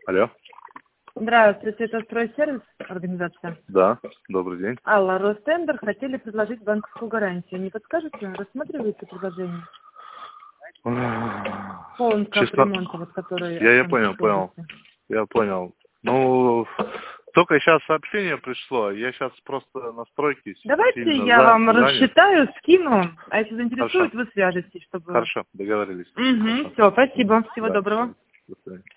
Алло. Здравствуйте, это стройсервис организация? Да, добрый день. Алла, Ростендер хотели предложить банковскую гарантию. Не подскажете, рассматриваете предложение? Полный капремонт, вот который... Я понял. Я понял. Ну, только сейчас сообщение пришло. Я сейчас просто на стройке. Давайте я вам рассчитаю, скину. А если заинтересует, Хорошо. вы свяжетесь, чтобы... Хорошо, договорились. Угу, все, спасибо. Всего доброго. До свидания.